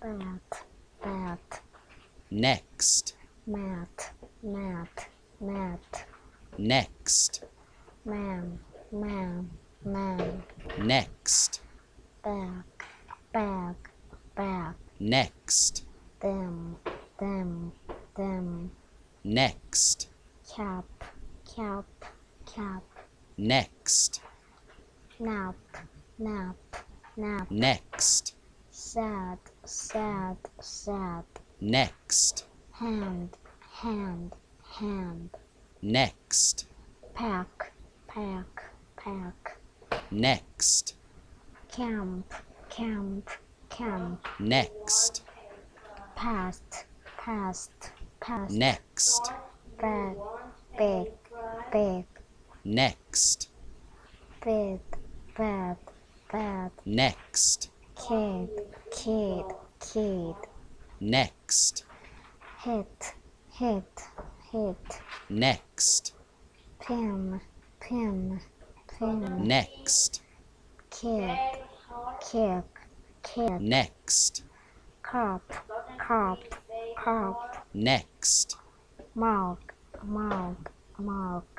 bat, bat, next, mat, mat, mat, next, man, man, man, next, bag, bag, bag, next, them, them, them, next, cap, cap, cap, next, nap, nap, nap, next, sad, sad, sad, next, hand, hand, hand, next, pack, pack, pack, next, camp, camp, camp, next, past, past, past, next, bag, big, big, next, bed, bed, bed, next, kid, kid, kid, next, hit, hit, hit, next, pin, pin, pin, next, kid, kick, kick, next, cup, cup, cup, next, mug, mug, mug,